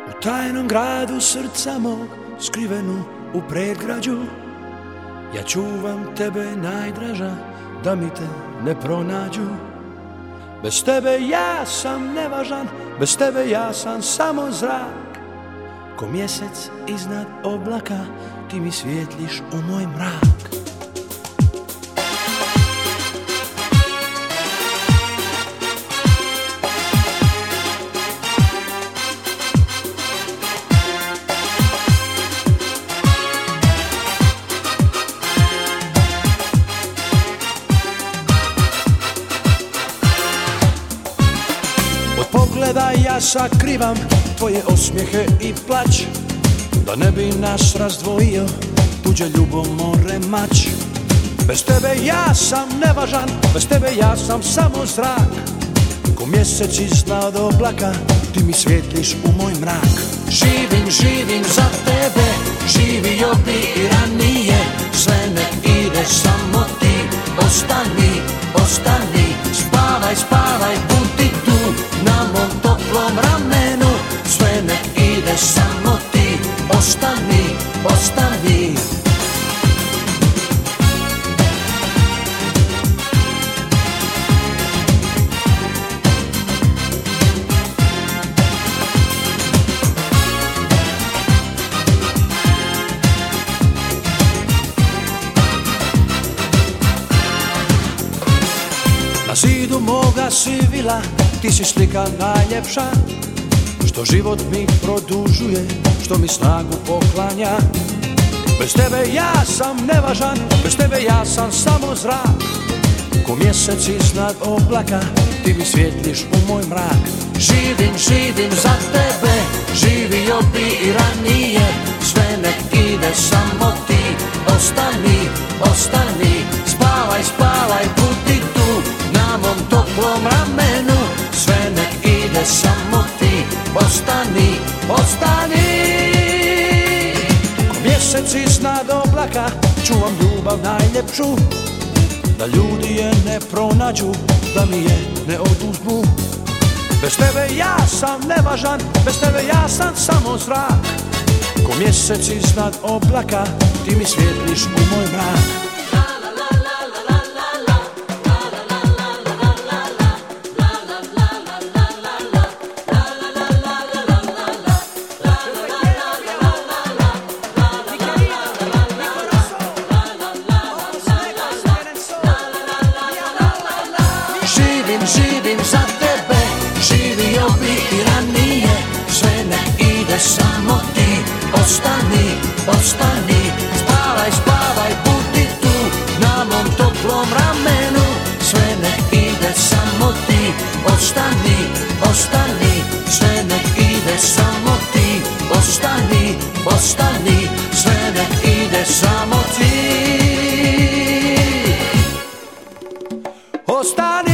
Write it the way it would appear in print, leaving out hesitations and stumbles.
U tajnom gradu srca mog, skrivenu u predgrađu, ja čuvam tebe najdraža, da mi te ne pronađu. Bez tebe ja sam nevažan, bez tebe ja sam samo zrak. Ko mjesec iznad oblaka, ti mi svijetliš u moj mrak. Od pogleda ja sakrivam tvoje osmijehe i plać, da ne bi nas razdvojio tuđe ljubomore mač. Bez tebe ja sam nevažan, bez tebe ja sam samo zrak. Ko mjesec iznad oblaka, ti mi svijetliš u moj mrak. Živim za tebe, živio bi i ranije. Sve nek ide, samo ti ostani. Spavaj, budi tu na mom toplom ramenu. Sve nek ide, samo ti ostani. Na zidu moga si vila, ti si slika najljepša, što život mi produžuje, što mi snagu poklanja. Bez tebe ja sam nevažan, bez tebe ja sam samo zrak. Ko mjesec iznad oblaka, ti mi svijetliš u moj mrak. Živim za tebe, živio bi i ranije. Sve nek ide, samo ti ostani. Spavaj, budi tu na mom toplom ramenu. Sve nek ide, samo ti ostani. Ko mjesec iznad oblaka, čuvam ljubav najljepšu, da ljudi je ne pronađu, da mi je ne oduzmu. Bez tebe ja sam nevažan, bez tebe ja sam samo zrak. Ko mjesec iznad oblaka, ti mi svijetliš u moj mrak. Živim za tebe, živio bi i ranije. Sve nek ide, samo ti ostani. Spavaj, budi tu na mom toplom ramenu. Sve nek ide, samo ti ostani. Sve nek ide, samo ti ostani. Sve nek ide, samo ti ostani.